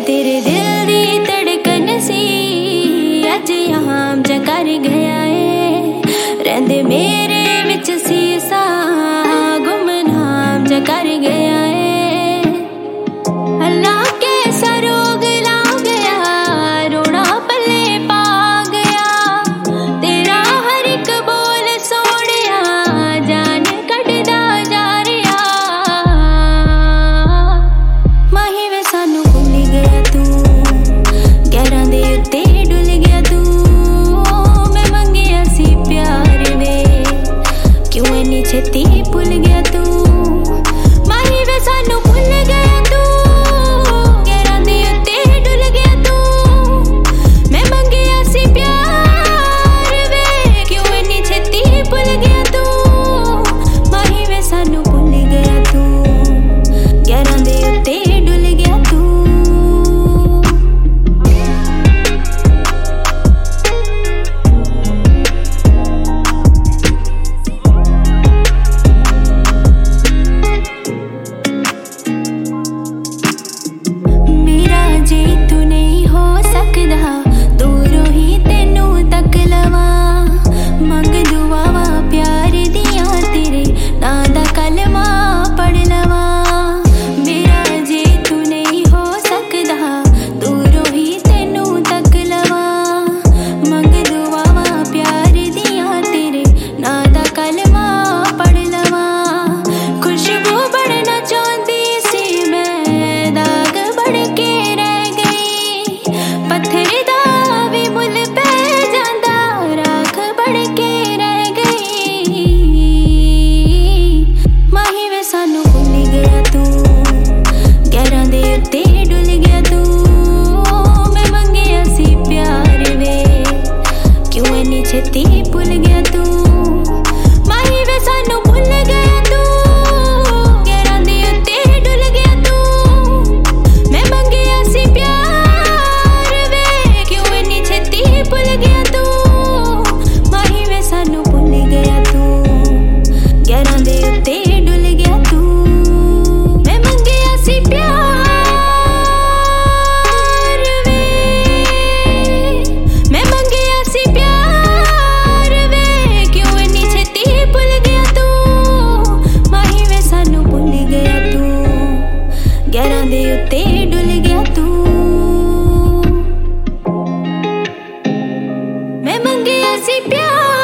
तेरे दिल दी धड़कन सी अज यहाँ जा कर गया है। रहंदे मेरे विच सी सा गुमनाम जा कर गया है। अल्लाह के सरोग ला गया, रोना पल्ले पा गया। तेरा हर एक बोल सोनिया जान कटदा जा रहा। माही वे सानू भुल गया तू, गैरां दे उत्ते डुल गया तू। मैं मंगिया सी प्यार वे, क्यों इन्नी छेती भुल गया तू। माही वे सानू भुल गया तू, गैरां दे उत्ते डुल गया तू। मैं मंगिया सी प्यार वे, क्यों इन्नी छेती भुल गया तू। माही वे सानू भुल गया तू, गैरां दे उत्ते डुल गया तू। मेरा जे तू नहीं हो सकदा, दूरों ही तेनू तक लवा। मंग दुआवा प्यार दियां तेरे नां दा कलमा पढ़ लवा। मेरा जे तू नहीं हो सकदा, दूरों ही तेनू तक लवा। मंग दुआवा प्यार दियां तेरे नां दा कलमा पढ़ लवा। खुशबू बढ़ना चाहती सी मैं, दाग बढ़ के रह गई। पत्थर दा भी मुल पै जांदा, राख बढ़ के रह गई। माही वे सानू भुल गया तू, गैरां दे उत्ते डुल गया तू। मैं मंगिया सी प्यार वे, क्यों इन्नी छेती भुल गया तू। माही वे सानू भुल गया तू, गैरां दे उत्ते डुल गया तू। मैं मंगिया सी प्यार वे, क्यों इन्नी छेती भुल गया तू। माही वे सानू भुल गया तू, गैरां दे उत्ते डुल गया तू। मैं मंगिया सी प्यार वे, मैं मंगिया सी प्यार वे, क्यों इन्नी छेती भुल गया तू। माही वे सानू भुल गया तू, गैरां दे उत्ते डुल गया तू। मैं मंगिया सी प्यार